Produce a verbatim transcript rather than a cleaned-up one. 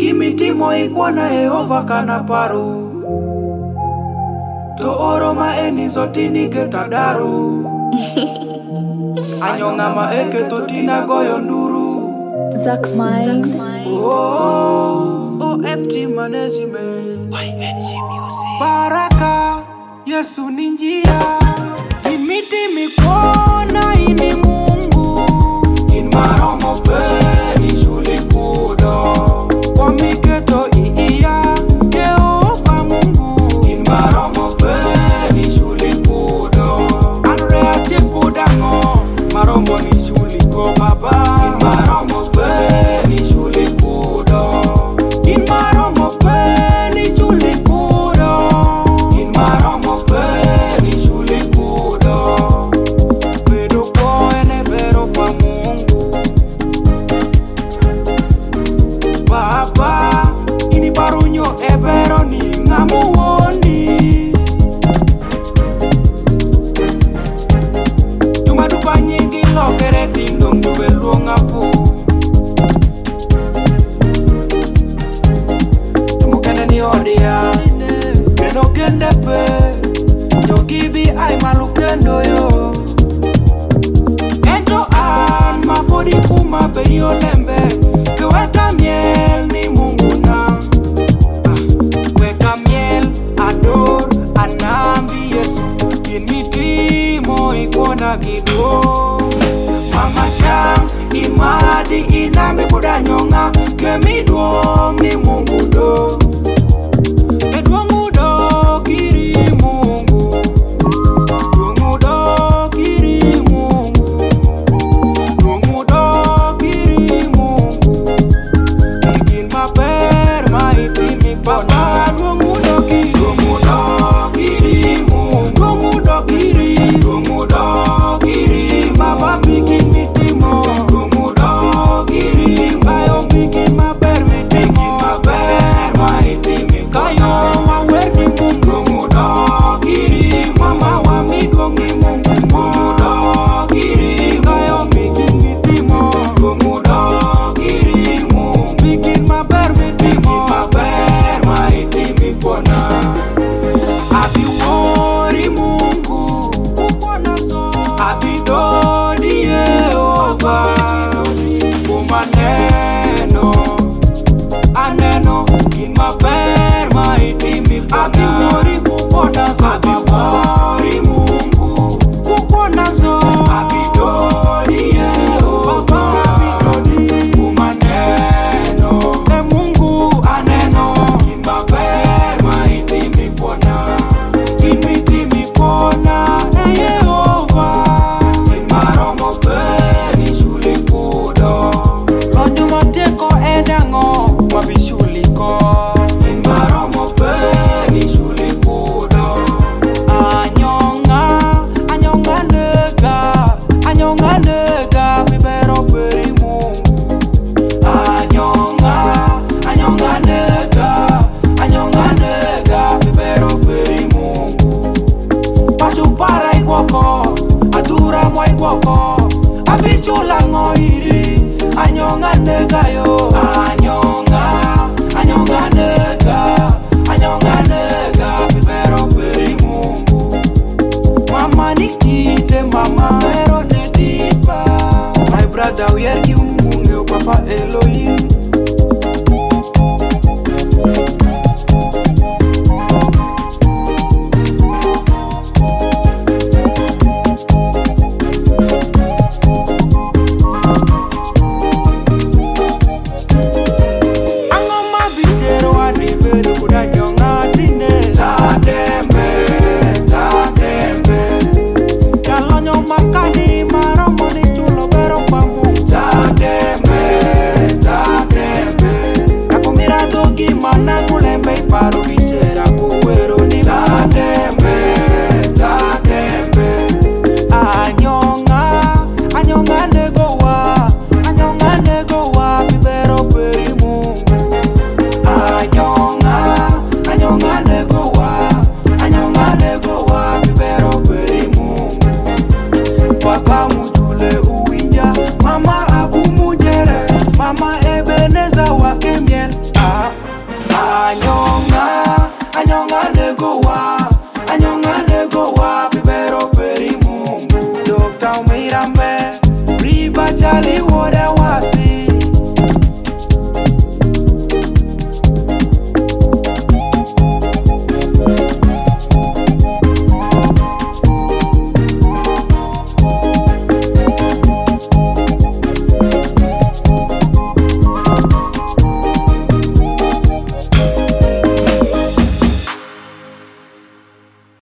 Gimitimo ikwana Yehova kana paro, to oro ma enizo tini ketadaru. Anyonga ma eke to tina goyo nduru. Zach Mind. Oh, O F T Management. Y N G Music. Baraka, Yesu ni njia. Imiti mikona ini Mungu. In maromo pe ni shuli kudo. Kwa miketo iiya, Yehova Mungu. In maromo pe ni shuli kudo. Anure ati kudango, maromo ni shuli ko baba. In maromo pe ni shuli kudo. In maromo pe ni shuli kudo. In maromo pe ni shuli kudo. Pero ko ene pero pa Mungu. Baba, ini barunyo e pero ni ngamu wondi. Tuma dupa nyingi lokere tindong dube luonga fu. Tumu kende ni odia, kendo kende pe. Yogibi ay malu kendo yo. Ento an mapodi kuma beri olembe. Weka miel ni Mungu na ah, weka miel ador anambi Yesu kinitimo ikona kido. Mama sham imadi inambi kudanyonga kemiduong ni Mungu do. Eduongu do kiri Mungu. Duongu do kiri Mungu. Duongu do kiri Mungu. Bikin maper maitimi pona. Duongu do kiri. Duongu do kiri Mungu. Duongu do kiri. Duongu do kiri. Baba bikin mitimo. Duongu do kiri. Bayo bikin maper mitimo. Bikin maper maitimi kayo mawer ni Mungu. Duongu do kiri. Mama wa mi duongi Mungu. Duongu do kiri. Bayo bikin mitimo. Duongu do kiri Mungu. Bikin maper mitimo. Bikin maper maitimi pona. Abi wori Mungu kupona so. Abi dodi Yehova kumaneno aneno in maper maitimi pona. Abi wori kupona so. Abi wori Mungu kupona so. Abi dodi Yehova kumaneno e Mungu aneno in maper maitimi pona. In mitimi pona e Yehova. In maromo pe ni shuli kudo. Lonjo mateko edango mabishuli ko. In maromo pe ni shuli kudo. Anyonga, anyonga nega, anyonga nega vibero peri Mungu. Anyonga, anyonga nega, anyonga nega vibero peri Mungu. Pasu para iguoko, adura mo iguoko. Abichula ngoiri, anyonga nega yo. Anyonga, anyonga nega, anyonga nega vibero peri Mungu. Mama nikite mama pero ne dipa. My brother we are you Mungu papa Elohim. Angoma bichero adibere kudanyonga dine. Tatembe, tatembe. Kalonyo makani maromo ni chulo bero pamu. Tatembe, tatembe. Nakumira dogi mana kulembe iparo bichera kuwero ni. Tatembe, tatembe. Anyonga, anyonga negowa, anyonga negowa bibero peri Mungu. Anyonga, anyonga negowa, anyonga negowa bibero peri Mungu. Papa mujule uwinja, mama abu mujere, mama Ebeneza wake miel. Ah. kanyo